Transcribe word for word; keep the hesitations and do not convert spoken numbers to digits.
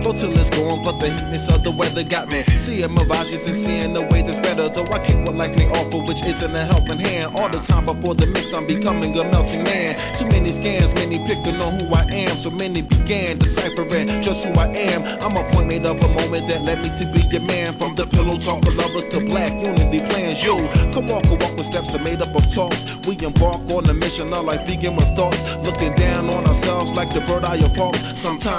go till it's gone, but the heatness of the weather got me seeing mirages and seeing the way that's better. Though I kick what like they offer, which isn't a helping hand. All the time before the mix, I'm becoming a melting man. Too many scams, many picking on who I am. So many began deciphering just who I am. I'm a point made of a moment that led me to be your man. From the pillow talk of lovers to black unity plans. Yo, come walk a walk with steps are made up of talks. We embark on a mission, not like vegan with thoughts. Looking down on ourselves like the bird eye of hawks. Sometimes